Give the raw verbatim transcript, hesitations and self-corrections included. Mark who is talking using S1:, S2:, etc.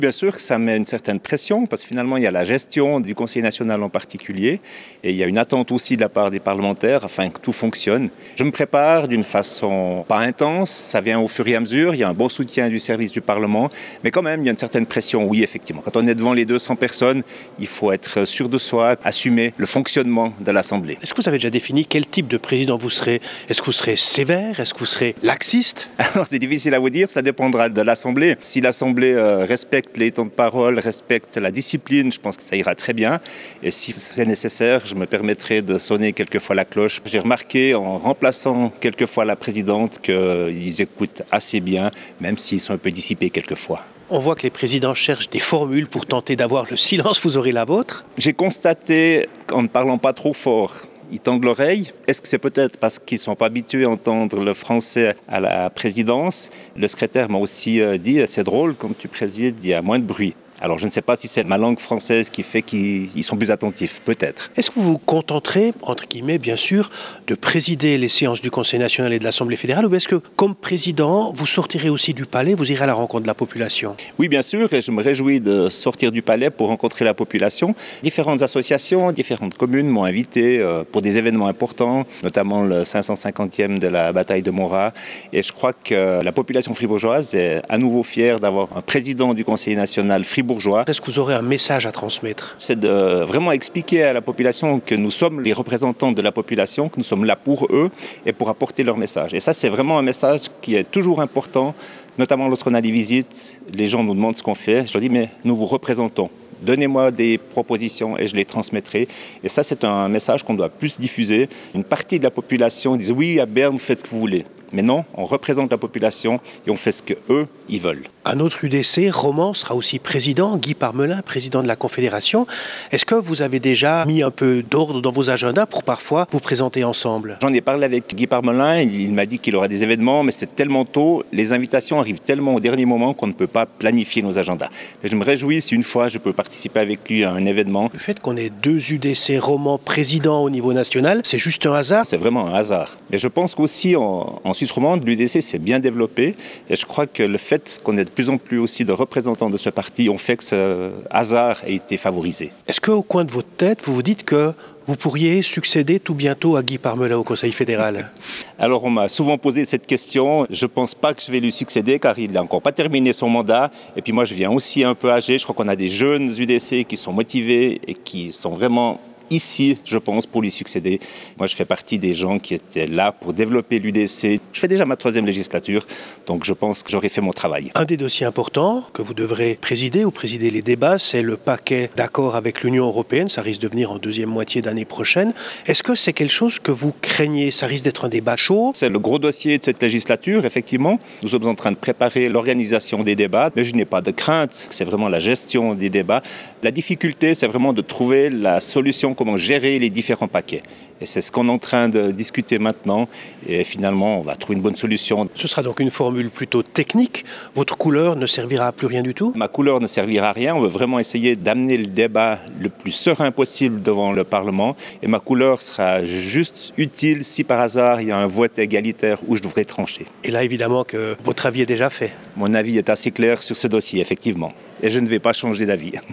S1: Bien sûr que ça met une certaine pression parce que finalement il y a la gestion du Conseil national en particulier et il y a une attente aussi de la part des parlementaires afin que tout fonctionne. Je me prépare d'une façon pas intense, ça vient au fur et à mesure, il y a un bon soutien du service du Parlement, mais quand même il y a une certaine pression, oui effectivement. Quand on est devant les deux cents personnes, il faut être sûr de soi, assumer le fonctionnement de l'Assemblée.
S2: Est-ce que vous avez déjà défini quel type de président vous serez? Est-ce que vous serez sévère? Est-ce que vous serez laxiste?
S1: Alors c'est difficile à vous dire, ça dépendra de l'Assemblée. Si l'Assemblée euh, respecte les temps de parole, respecte la discipline, je pense que ça ira très bien. Et si c'est nécessaire, je me permettrai de sonner quelquefois la cloche. J'ai remarqué en remplaçant quelquefois la présidente qu'ils écoutent assez bien, même s'ils sont un peu dissipés quelquefois.
S2: On voit que les présidents cherchent des formules pour tenter d'avoir le silence, vous aurez la vôtre.
S1: J'ai constaté qu'en ne parlant pas trop fort, ils tendent l'oreille. Est-ce que c'est peut-être parce qu'ils ne sont pas habitués à entendre le français à la présidence? Le secrétaire m'a aussi dit, c'est drôle, quand tu présides, il y a moins de bruit. Alors je ne sais pas si c'est ma langue française qui fait qu'ils sont plus attentifs, peut-être.
S2: Est-ce que vous vous contenterez, entre guillemets bien sûr, de présider les séances du Conseil national et de l'Assemblée fédérale, ou est-ce que, comme président, vous sortirez aussi du palais, vous irez à la rencontre de la population?
S1: Oui, bien sûr, et je me réjouis de sortir du palais pour rencontrer la population. Différentes associations, différentes communes m'ont invité pour des événements importants, notamment le cinq cent cinquantième de la bataille de Morat. Et je crois que la population fribourgeoise est à nouveau fière d'avoir un président du Conseil national fribourgeois.
S2: Est-ce que vous aurez un message à transmettre?
S1: C'est de vraiment expliquer à la population que nous sommes les représentants de la population, que nous sommes là pour eux et pour apporter leur message. Et ça, c'est vraiment un message qui est toujours important, notamment lorsqu'on a des visites. Les gens nous demandent ce qu'on fait. Je leur dis, mais nous vous représentons. Donnez-moi des propositions et je les transmettrai. Et ça, c'est un message qu'on doit plus diffuser. Une partie de la population dit, oui, à Berne, vous faites ce que vous voulez. Mais non, on représente la population et on fait ce qu'eux, ils veulent.
S2: Un autre U D C, Romans, sera aussi président, Guy Parmelin, président de la Confédération. Est-ce que vous avez déjà mis un peu d'ordre dans vos agendas pour parfois vous présenter ensemble?
S1: J'en ai parlé avec Guy Parmelin, il m'a dit qu'il aura des événements, mais c'est tellement tôt, les invitations arrivent tellement au dernier moment qu'on ne peut pas planifier nos agendas. Mais je me réjouis si une fois je peux participer avec lui à un événement.
S2: Le fait qu'on ait deux U D C Romans présidents au niveau national, c'est juste un hasard?
S1: C'est vraiment un hasard. Mais je pense qu'aussi en, en Suisse romande, l'U D C s'est bien développé et je crois que le fait qu'on ait de plus en plus aussi de représentants de ce parti ont fait que ce hasard ait été favorisé.
S2: Est-ce qu'au coin de votre tête, vous vous dites que vous pourriez succéder tout bientôt à Guy Parmelin au Conseil fédéral?
S1: Alors on m'a souvent posé cette question. Je ne pense pas que je vais lui succéder car il n'a encore pas terminé son mandat. Et puis moi je viens aussi un peu âgé. Je crois qu'on a des jeunes U D C qui sont motivés et qui sont vraiment ici, je pense, pour lui succéder. Moi, je fais partie des gens qui étaient là pour développer l'U D C. Je fais déjà ma troisième législature, donc je pense que j'aurai fait mon travail.
S2: Un des dossiers importants que vous devrez présider ou présider les débats, c'est le paquet d'accord avec l'Union européenne. Ça risque de venir en deuxième moitié d'année prochaine. Est-ce que c'est quelque chose que vous craignez? Ça risque d'être un débat chaud?
S1: C'est le gros dossier de cette législature, effectivement. Nous sommes en train de préparer l'organisation des débats, mais je n'ai pas de crainte. C'est vraiment la gestion des débats. La difficulté, c'est vraiment de trouver la solution, comment gérer les différents paquets. Et c'est ce qu'on est en train de discuter maintenant. Et finalement, on va trouver une bonne solution.
S2: Ce sera donc une formule plutôt technique. Votre couleur ne servira à plus rien du tout?
S1: Ma couleur ne servira à rien. On veut vraiment essayer d'amener le débat le plus serein possible devant le Parlement. Et ma couleur sera juste utile si par hasard il y a un vote égalitaire où je devrais trancher.
S2: Et là, évidemment, que votre avis est déjà fait.
S1: Mon avis est assez clair sur ce dossier, effectivement. Et je ne vais pas changer d'avis.